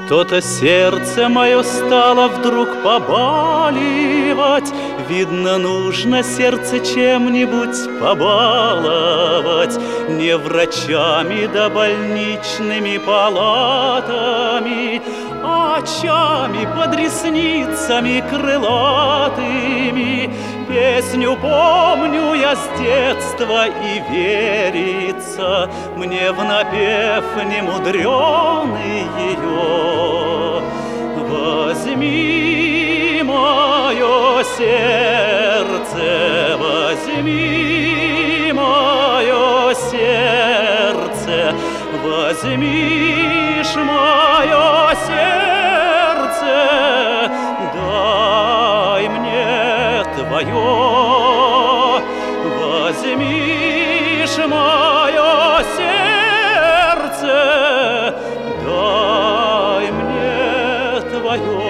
Что-то сердце мое стало вдруг побаливать. Видно, нужно сердце чем-нибудь побаловать. Не врачами да больничными палатами, а очами под ресницами крылатыми. Песню помню я с детства, и верится мне в напев немудрёный ее. Возьми мое сердце, возьми мое сердце, возьмишь мое сердце, дай мне твое. Возьмишь мое сердце, дай мне твое.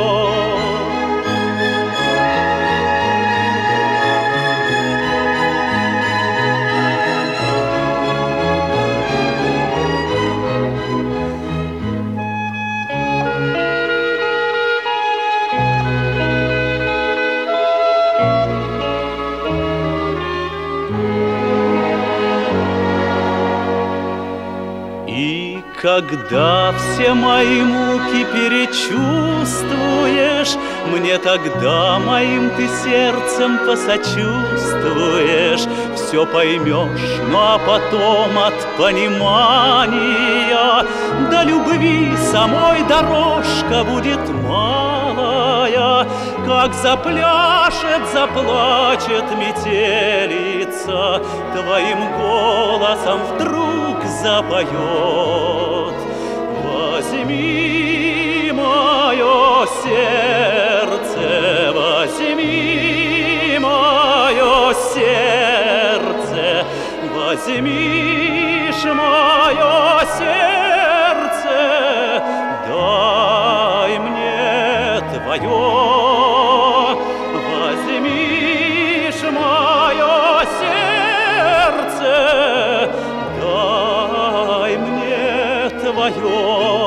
Когда все мои муки перечувствуешь, мне тогда моим ты сердцем посочувствуешь, все поймешь, ну а потом от понимания до любви самой дорожка будет малая. Как запляшет, заплачет метелица, твоим голосом вдруг запоет. Возьми мое сердце, возьми мое сердце, возьмишь мое сердце, дай мне твое. Возьмишь мое сердце, дай мне твое.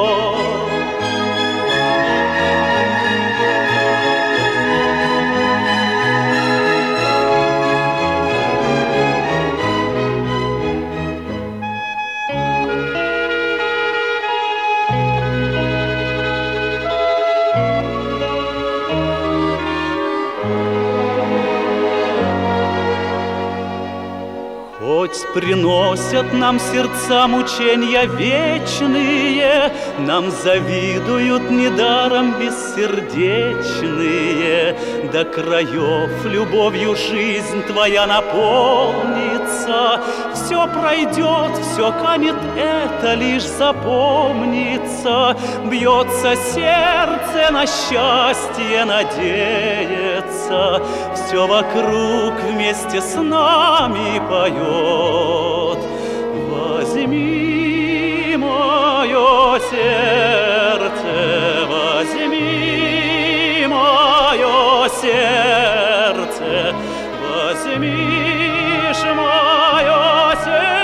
Хоть приносят нам сердца мучения вечные, нам завидуют недаром бессердечные. До краев любовью жизнь твоя наполнится, все пройдет, все канет, это лишь запомнится. Бьется сердце, на счастье надеется, все вокруг вместе с нами поет. Возьми мое сердце, возьми мое сердце, возьмишь мое сердце.